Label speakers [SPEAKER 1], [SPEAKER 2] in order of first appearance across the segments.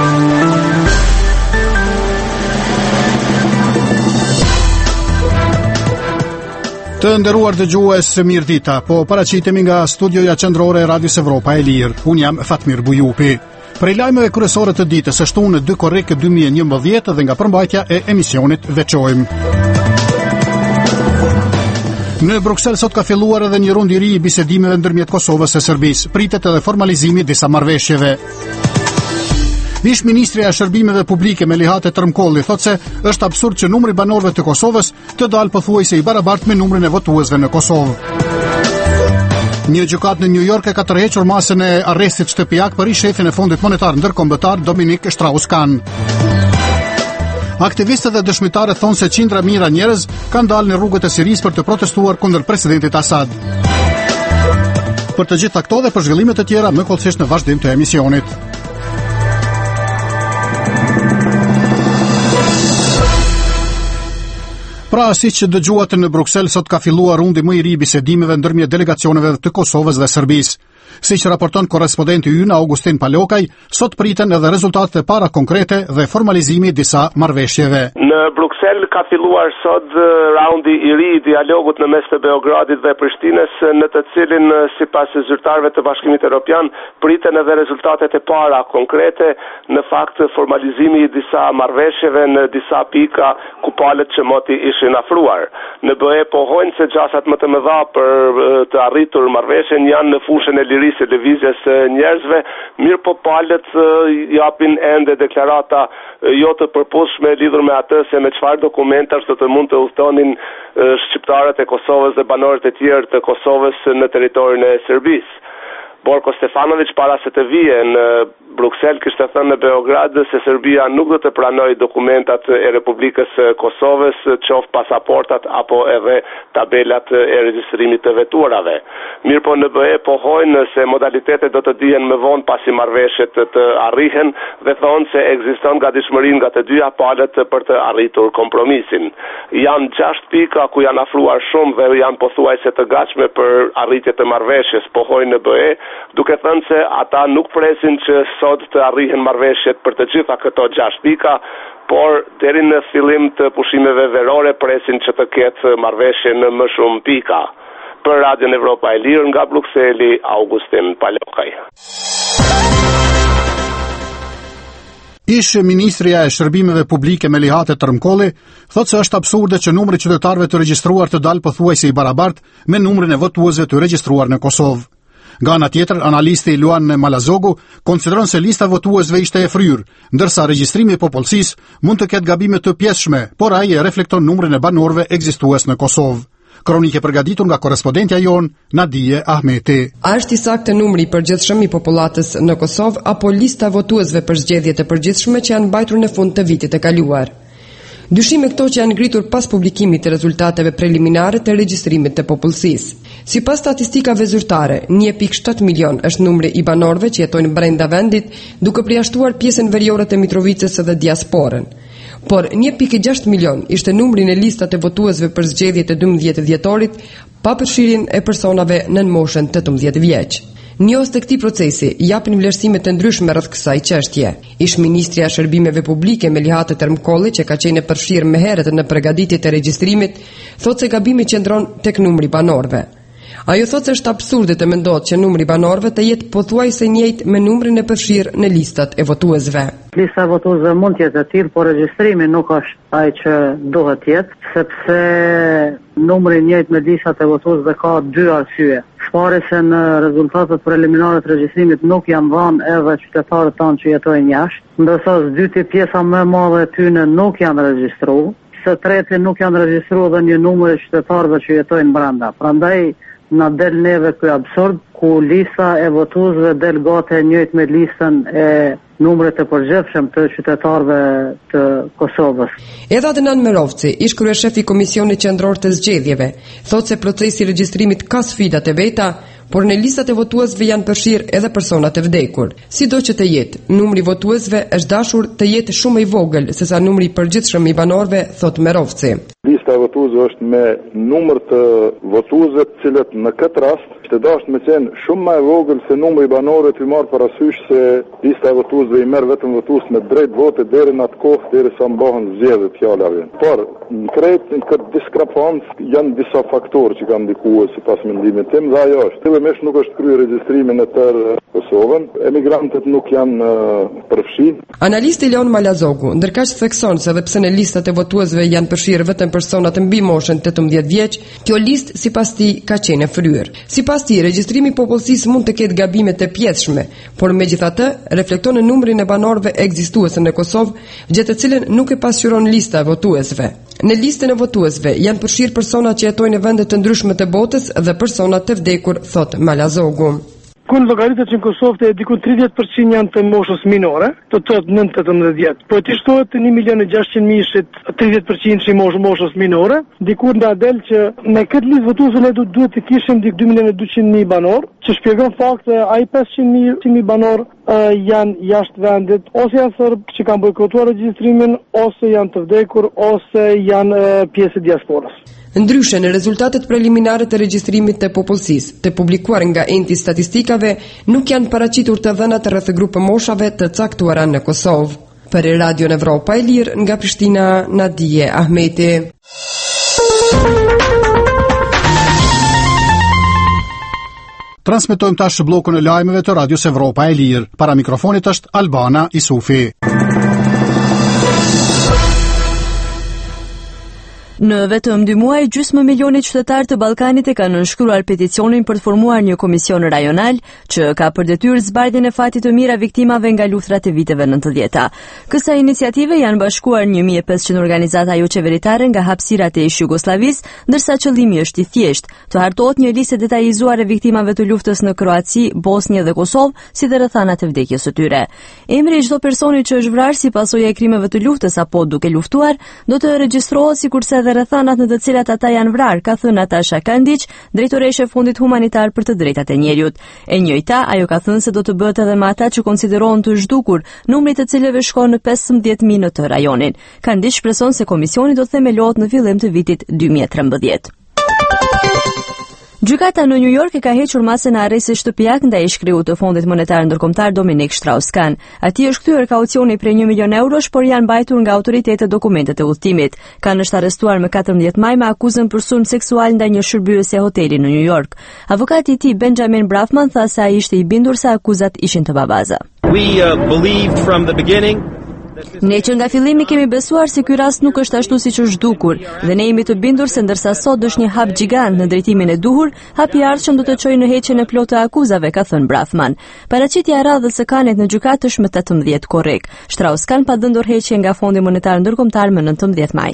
[SPEAKER 1] Të nderuar dëgjues, mirëdita. Po paraqitemi nga studioja qendrore e Radios Evropa e Lirë. Unë jam Fatmir Bujupi. Prej lajmeve kryesore të ditës është në 2 korrik 2011 dhe nga përmbajtja e emisionit veçojmë. Në Bruksel sot ka filluar edhe një rund i ri i bisedimeve ndërmjet Kosovës e Serbisë. Pritet edhe formalizimi i disa marrëveshjeve. Ish ministrja e shërbimeve publike Melihate Tërmkolli thotë se është absurd që numri banorëve të Kosovës të dalë pothuajse i barabartë me numrin e votuesve në Kosovë. Një gjykatë në New York e ka tërhequr masën e arrestit shtëpiak për shefin e Fondit Monetar Ndërkombëtar Dominik Strauss-Kahn. Aktivistët dhe dëshmitarët thonë se qindra mijëra njerëz kanë dalë në rrugët e Sirisë për të protestuar kundër presidentit Assad. Për të gjitha këto dhe për zhvillimet e tjera më kollësisht në vazhdim të emisionit. Pra, siç dëgjuat, në Bruksel sot ka filluar rundi më i ri i bisedimeve ndërmjet delegacioneve të Kosovës dhe Serbisë. Siç raporton korrespondenti ynë Augustin Palokaj, sot priten edhe rezultatet e para konkrete dhe formalizimi i disa marrëveshjeve.
[SPEAKER 2] Në Bruksel ka filluar sot raundi i ri i dialogut në mes të Beogradit dhe Prishtinës, në të cilin sipas zyrtarëve të Bashkimit Evropian priten edhe rezultatet e para konkrete, në fakt formalizimi i disa marrëveshjeve në disa pika ku palët që moti ishin afruar. Në BE pohojnë se gjasat më të mëdha për të arritur marrëveshjen janë në fushën e lirisë së lëvizjes së njerëzve, mirë po palët japin ende deklarata jo të përputhshme lidhur me atë se me çfarë dokumentash do të mund të udhtonin shqiptarët e Kosovës dhe banorët e tjerë të Kosovës në territorin e Serbisë. Borko Stefanović para se të vije në Bruksel kishte thënë në Beograd se Serbia nuk do të pranojë dokumentat e Republikës së Kosovës, qoftë pasaportat apo edhe tabelat e regjistrimit të veturave. Mirë po në BE pohojnë se modalitetet do të dihen më vonë pasi marrëveshjet të arrihen dhe thonë se ekziston gatishmëri nga të dyja palët për të arritur kompromisin. Janë 6 pika ku janë afruar shumë dhe janë pothuajse të gatshme për arritje të marrëveshjes, pohojnë në BE, duke thënë se ata nuk presin që sot të arrihen marrëveshjet për të gjitha këto 6 pika, por deri në fillim të pushimeve verore presin që të ketë marrëveshje në më shumë pika. Për Radion Evropa e Lirë nga Brukseli, Augustin Palokaj.
[SPEAKER 1] Ish ministrja e shërbimeve publike Melihate Tërmkolli thotë se është absurde që numri qytetarëve të regjistruar të dalë pothuajse i barabartë me numrin e votuesve të regjistruar në Kosovë. Nga ana tjetër, analisti Luan Malazogu konsideron se lista votuesve ishte e fryrë, ndërsa regjistrimi i popullsisë mund të ketë gabime të pjesshme, por ai e reflekton numrin e banorëve ekzistues në Kosovë. Kronike përgatitur nga korrespondentja jon Nadije Ahmeti.
[SPEAKER 3] A është i saktë numri i përgjithshëm i popullatës në Kosovë apo lista votuesve për zgjedhjet e përgjithshme që janë mbajtur në fund të vitit të kaluar? Dyshime këto që janë ngritur pas publikimit të rezultateve preliminare të regjistrimit të popullsisë. Sipas statistikave zyrtare, 1.7 milion është numri i banorëve që jetojnë brenda vendit, duke përjashtuar pjesën veriore të Mitrovicës dhe diasporën. Por 1.6 milion ishte numri në listat e votuesve për zgjedhjet e 12 dhjetorit, pa përfshirjen e personave nën moshën 18 vjeç. Njohës të këtij procesi japin vlerësime të ndryshme rreth kësaj çështje. Ish ministrja e shërbimeve publike Melihate Tërmkolli, që ka qenë e përfshirë më herët në përgatitjet e regjistrimit, thotë se gabimi qëndron tek numri banorëve. Ajo thotë se është absurde të mendohet që numri banorëve të jetë pothuajse i njëjtë me numrin e përfshirë në listat e votuesve.
[SPEAKER 4] Lista e votuesve mund të jetë e tillë, por regjistrimi nuk është ai që duhet të jetë, sepse numri i njëjtë me listat e votuesve ka 2 arsye. Pare se në rezultatet preliminare të regjistrimit nuk janë dhënë edhe qytetarët tanë që jetojnë jashtë, ndërsa së dyti pjesa më e madhe e tyre nuk janë regjistruar, së treti nuk janë regjistruar dhe një numër e qytetarëve që jetojnë brenda. Prandaj na del neve ky absurd ku lista e votuesve del gati e njëjtë me listën e numrit të përgjithshëm të qytetarëve të Kosovës.
[SPEAKER 3] Edhe Adnan Merovci, ish kryeshef i Komisionit Qendror të Zgjedhjeve, thotë se procesi i regjistrimit ka sfidat e veta, por në listat e votuesve janë përfshirë edhe personat e vdekur. Sido që të jetë, numri votuesve është dashur të jetë shumë i vogël sesa numri i përgjithshëm i banorëve, thotë Merovci.
[SPEAKER 5] lista e votuesve është me numër të votuesve të cilët në këtë rast të dashur me qenë shumë më e vogël se numri i banorëve të marrë parasysh se lista e votuesve i merr vetëm votues me drejt vote deri në atë kohë derisa mbahen zgjedhjet fjalave. Por në këtë diskrepancë janë disa faktorë që kanë ndikuar sipas mendimit tim dhe ajo është fillimisht nuk është kryer regjistrimi në tërë Kosovën, emigrantët nuk janë përfshirë.
[SPEAKER 3] Analisti Leon Malazogu ndërkaq thekson se edhe pse në listat e votuesve janë përfshirë vetëm persona të mbi moshën 18 vjeç, kjo listë sipas tij ka qenë e fryrë. Sipas tij, regjistrimi i popullsisë mund të ketë gabime të pjetshme, por megjithatë reflekton në numrin e banorëve ekzistuese në Kosovë, gjë të cilën nuk e pasqyron lista e votuesve. Në listën e votuesve janë përfshirë persona që jetojnë në vende të ndryshme të botës dhe persona të vdekur, thot Malazogu.
[SPEAKER 6] Kun llogaritet që në Kosovë e diku 30% janë të moshës minore, të thotë 9-18 vjet. Po ti shtohet 1.600.000 30% që moshës minore, dikur nda del që në këtë listë votuesve ne duhet të kishim dik 2.200.000 banor, që shpjegon fakti ai 500.000 banor janë jashtë vendit, ose janë serb që kanë bojkotuar regjistrimin, ose janë të vdekur, ose janë pjesë e diasporës.
[SPEAKER 3] Ndryshe, në rezultatet preliminare të regjistrimit të popullsisë, të publikuar nga enti statistikave, nuk janë paraqitur të dhënat rreth grupeve moshave të caktuara në Kosovë. Për Radio Evropa e Lirë, nga Prishtina, Nadije Ahmeti.
[SPEAKER 1] Transmetojmë tash bllokun e lajmeve të Radios Evropa e Lirë. Para mikrofonit është Albana Isufi.
[SPEAKER 7] Në vetëm 2 muaj, gjysmë milioni qytetarë të Ballkanit e kanë nënshkruar peticionin për të formuar një komision rajonal që ka për detyrë zbardhjen e fatit të mira viktimave nga luftrat e viteve 90-ta. Kësaj iniciative janë bashkuar 1500 organizata jo qeveritare nga hapësirat e ish-Jugosllavisë, ndërsa qëllimi është i thjeshtë, të hartohet një listë detajzuar e viktimave të luftës në Kroaci, Bosnjë dhe Kosovë, si dhe rrethanat e vdekjes së tyre. Emri i çdo personi që është vrarë si pasojë e krimeve të luftës apo duke luftuar do të regjistrohet sikurse dhe rrethanat në të cilat ata janë vrarë, ka thënë Natasha Kandić, drejtoresha e Fondit Humanitar për të Drejtat e Njerëzit. E njëjta, ajo ka thënë se do të bëhet edhe me ata që konsiderohen të zhdukur, numri të cilëve shkon në 15.000 në të rajonin. Kandić shpreson se komisioni do të themelohet në fillim të vitit 2013. Gjykata në New York e ka hequr masën e arrestit shtëpiak ndaj shkriut të Fondit Monetar Ndërkombëtar Dominic Strauss-Kahn. Atij është kthyer kaucioni prej 1 milion eurosh, por janë mbajtur nga autoritetet dokumentet e udhëtimit. Kahn është arrestuar më 14 maj me akuzën për sulm seksual ndaj një shërbyese hoteli në New York. Avokati i tij Benjamin Brafman tha se ai ishte i bindur se akuzat ishin të babaza.
[SPEAKER 8] Believed from the beginning.
[SPEAKER 7] Ne që nga fillimi kemi besuar se ky rast nuk është ashtu siç është zhdukur dhe ne jemi të bindur se ndërsa sot është një hap gjigant në drejtimin e duhur, hapi i ardhshëm do të çojë në heqjen e plotë të akuzave, ka thënë Brafman. Paraqitja e radhës së Kanit në gjykatë është më 18 korrik. Strauss-Kahn pa dhënë dorëheqje nga Fondi Monetar Ndërkombëtar më 19 maj.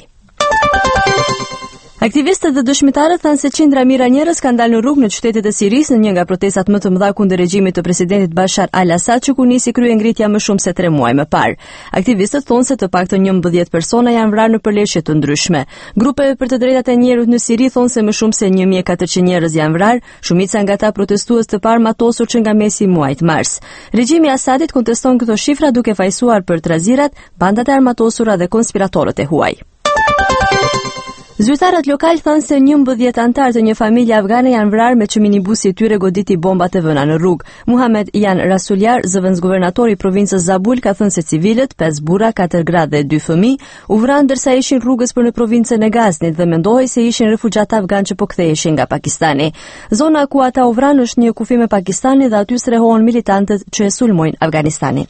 [SPEAKER 7] Aktivistët dhe dëshmitarët thanë se qindra mijëra njerëz kanë dalë në rrugë në qytetet e Sirisë në një nga protestat më të mëdha kundër regjimit të presidentit Bashar al-Assad që ku nisi kryengritja më shumë se 3 muaj më parë. Aktivistët thonë se të paktën 11 persona janë vrarë në përleshje të ndryshme. Grupeve për të drejtat e njerëzit në Siri thonë se më shumë se 1400 njerëz janë vrarë, shumica nga ata protestues të parë matosur që nga mesi i muajit mars. Regjimi i Asadit konteston këto shifra duke fajsuar për trazirat, bandat e armatosura dhe konspiratorët e huaj. Zyrtarët lokal thanë se 11 antar të një familje afgane janë vrarë me që minibusi i tyre goditi bomba të vëna në rrugë. Muhamed Jan Rasuljar, zëvendësguvernatori i provincës Zabul, ka thënë se civilët, 5 burra, 4 gra dhe 2 fëmijë, u vranë ndërsa ishin rrugës për në provincën e Gaznit dhe mendohej se ishin refugjata afgan që po ktheheshin nga Pakistani. Zona ku ata u vranë është një kufi me Pakistanin dhe aty strehohen militantët që e sulmojnë Afganistanin.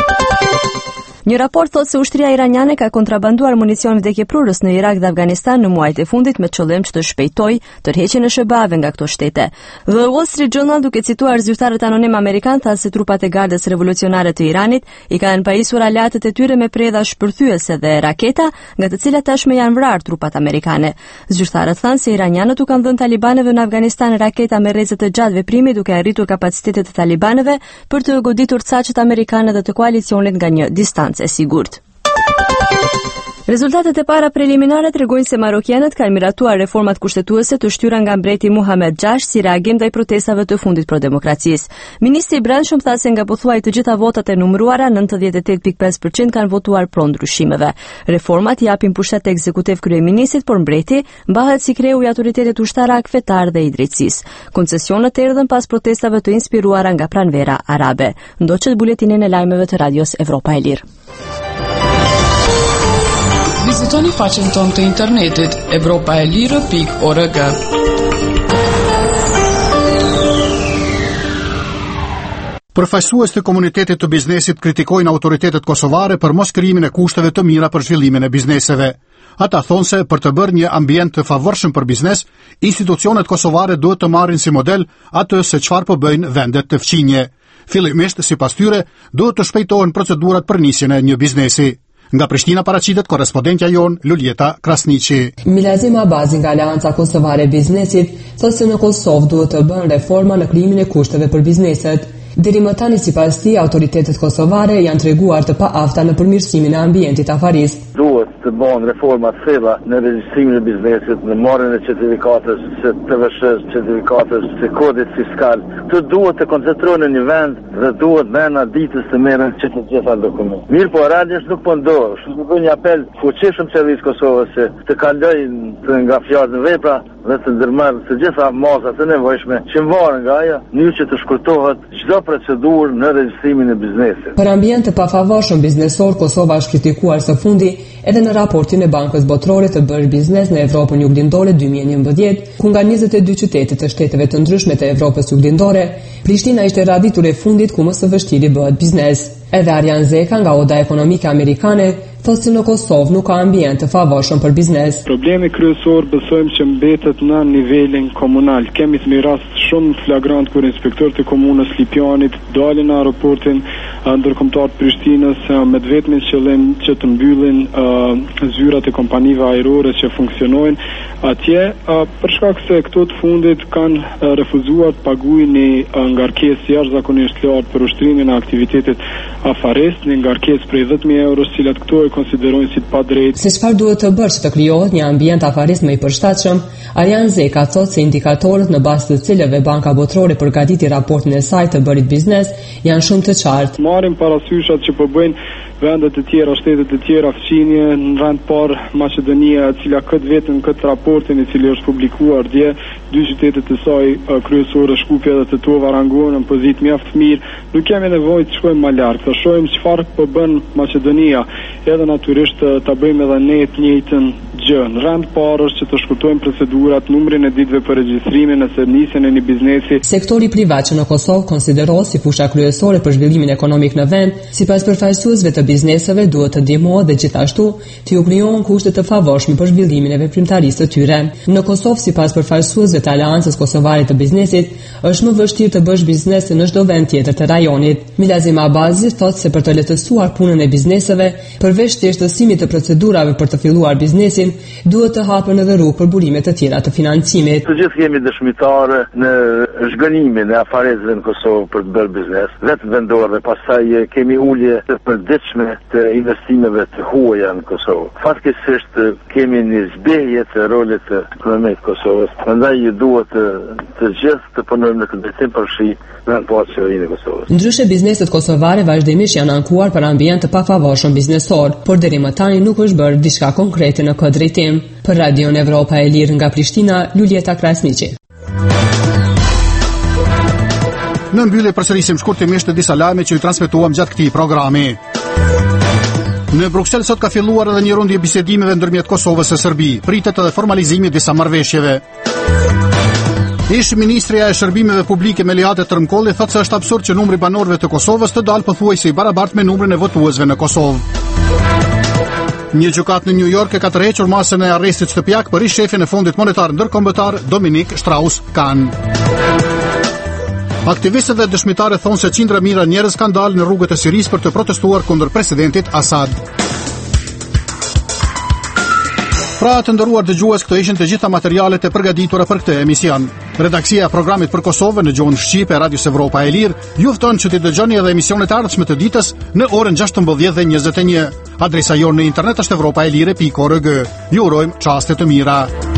[SPEAKER 7] Një raport thotë se ushtria iraniane ka kontrabanduar municion vdekjeprurës në Irak dhe Afganistan në muajt e fundit me qëllim që të shpejtojë tërheqjen e shërbave nga këto shtete. The Wall Street Journal, duke cituar zyrtarët anonim amerikan, tha se trupat e Gardës Revolucionare të Iranit i kanë pajisur aleatët e tyre me predha shpërthyese dhe raketa, nga të cilat tashmë janë vrarë trupat amerikane. Zyrtarët thanë se iranianët u kanë dhënë talibanëve në Afganistan raketa me rrezë të gjatë veprimi, duke arritur kapacitetet e talibanëve për të goditur caqet amerikane dhe të koalicionit nga një distancë e sigurt. Rezultatet e para preliminare tregojnë se marokianët kanë miratuar reformat kushtetuese të shtyra nga mbreti Muhamet VI si reagim ndaj protestave të fundit pro demokracisë. Ministri i Brendshëm tha se nga pothuaj të gjitha votat e numëruara, 98.5% kanë votuar pro ndryshimeve. Reformat japin pushet të ekzekutiv kryeministrit, por mbreti mbahet si kreu i autoritetit ushtarak, fetar dhe i drejtësisë. Koncesionet erdhën pas protestave të inspiruara nga pranvera arabe. Ndoqet buletinin e lajmeve të Radios Evropa e Lirë.
[SPEAKER 9] Vizitoni faqen tonë të internetit evropaelire.org.
[SPEAKER 1] Përfaqësues të komunitetit të biznesit kritikojnë autoritetet kosovare për mos krijimin e kushteve të mira për zhvillimin e bizneseve. Ata thonë se për të bërë një ambient të favorshëm për biznes, institucionet kosovare duhet të marrin si model atë se çfarë po bëjnë vendet të fqinje. Fillimisht, sipas tyre, duhet të shpejtohen procedurat për nisjen e një biznesi. Nga Prishtina paraqitet korrespondentja jon Luljeta Krasniqi.
[SPEAKER 3] Milazim Abazi nga Aleanca Kosovare e Biznesit thotë se në Kosovë duhet të bëhen reforma në krijimin e kushteve për bizneset. Deri më tani sipas tij, autoritetet kosovare janë treguar të paafta në përmirësimin e ambientit afarist.
[SPEAKER 5] Duhet të bëhen reforma të thella në regjistrimin e biznesit, në marrjen e certifikatës së TVSH, certifikatës së kodit fiskal. Të duhet të koncentrohen në një vend dhe duhet nëna ditës të merren që të gjitha dokumentet. Mirë, po radhës nuk po ndodh. Kështu bëj një apel fuqishëm qeverisë Kosovës se të kalojnë të nga fjalë në vepra dhe të ndërmarrë të gjitha masat e nevojshme që varen nga ajo, në që të shkurtohet çdo procedurë në regjistrimin e biznesit.
[SPEAKER 3] Për ambient të pafavorshëm biznesor, Kosova është kritikuar së fundi edhe në raportin e Bankës Botërore të bërë biznes në Evropën Juglindore 2011, ku nga 22 qytete të shteteve të ndryshme të Evropës Juglindore, Prishtina ishte raditur e fundit ku më së vështiri bëhet biznes. Edhe Arjan Zeka nga Oda Ekonomike Amerikane thotë se në Kosovë nuk ka ambient të favorshëm për biznes.
[SPEAKER 6] Problemi kryesor besojmë që mbetet në nivelin komunal. Kemi një rast shumë flagrant kur inspektorët e komunës Lipjanit dalin në aeroportin ndërkombëtar të Prishtinës me vetëm qëllim që të mbyllin zyrat e kompanive ajrore që funksionojnë atje, për shkak se këto të fundit kanë refuzuar të paguajnë një ngarkesë jashtëzakonisht lartë për ushtrimin e aktivitetit afarist, një ngarkesë prej 10.000 euro, cilat këto e konsiderojnë si të padrejtë.
[SPEAKER 3] Se çfarë duhet të bërë që të krijohet një ambient afarist më i përshtatshëm, Arjan Zeka thotë se indikatorët në bazë të cilëve Banka Botërore përgatiti raportin e saj të bërit biznes janë shumë të qartë.
[SPEAKER 6] Marrim parasysh atë që po bëjnë vendet e tjera, shtetet e tjera fqinje, në rand parë Maqedonia, e cila vetëm këtë raportin i cili është publikuar dje, 2 qytetet e saj kryesore, Shkupja dhe Tetova, rangohen në pozitë mjaft mirë. Nuk kemi nevojë të shkojmë më lart, të shohim çfarë po bën Maqedonia, edhe natyrisht ta bëjmë edhe ne të njëjtën gjë. Në rand parë është që të shkurtojmë procedurat, numrin e ditëve për regjistrimin nëse nisjen e një biznesi.
[SPEAKER 3] Sektori privat që në Kosovë konsiderohet si fusha kryesore për zhvillimin ekonomik në vend, sipas përfaqësuesve të bizneseve duhet të ndihmohet dhe gjithashtu të u krijohen kushte të favorshme për zhvillimin e veprimtarisë të tyre. Në Kosovë, sipas përfaqësuesve të Aleancës Kosovare të Biznesit, është më vështirë të bësh biznes se në çdo vend tjetër të rajonit. Milazim Abazi thotë se për të lehtësuar punën e bizneseve, përveç thjeshtësimit të procedurave për të filluar biznesin, duhet të hapen edhe rrugë për burime të tjera të financimit.
[SPEAKER 5] Të gjithë jemi dëshmitarë në zhgënjimin e afaresve në Kosovë për të bërë biznes, vetë vendor dhe pastaj kemi ulje të përditshme të investimeve të huaja në Kosovë. Fatkeqësisht kemi një zbehje të rolit të ekonomikë të Kosovës. Prandaj duhet të gjithë të punojmë në këtë drejtim për shi në qeverisë e Kosovës.
[SPEAKER 3] Ndryshe bizneset kosovare vazhdimisht janë ankuar për ambient të pafavorshëm biznesor, por deri më tani nuk është bërë diçka konkrete në këtë drejtim. Për Radion Evropa e Lirë nga Prishtina, Luljeta Krasniqi.
[SPEAKER 1] Në mbyllje përsërisim shkurtimisht të disa lajme që ju transmetuam gjatë këtij programi. Në Bruksel sot ka filluar edhe një rundje bisedimeve ndërmjet Kosovës e Serbi. Pritet edhe formalizimi i disa marrëveshjeve. Ministria e Shërbimeve Publike Melihat Trëmkolli thotë se është absurd që numri banorëve të Kosovës të dalë pothuajse i barabartë me numrin e votuesve në Kosovë. Një gjykatë në New York e ka tërhequr masën e arrestit shtëpiak për ish shefin e Fondit Monetar Ndërkombëtar Dominik Strauss-Kahn. Aktivistët dhe dëshmitarët thonë se qindra mijëra njerëz kanë dalë në rrugët e Sirisë për të protestuar kundër presidentit Assad. Pra të nderuar dëgjues, këto ishin të gjitha materialet e përgatitura për këtë emision. Redaksia e programit për Kosovën në gjuhën shqipe e Radios Evropa e Lirë ju fton që t'i dëgjoni edhe emisionet e ardhshme të ditës në orën 16:21. Adresa jonë në internet është evropaelire.org. Ju urojmë çaste të mira.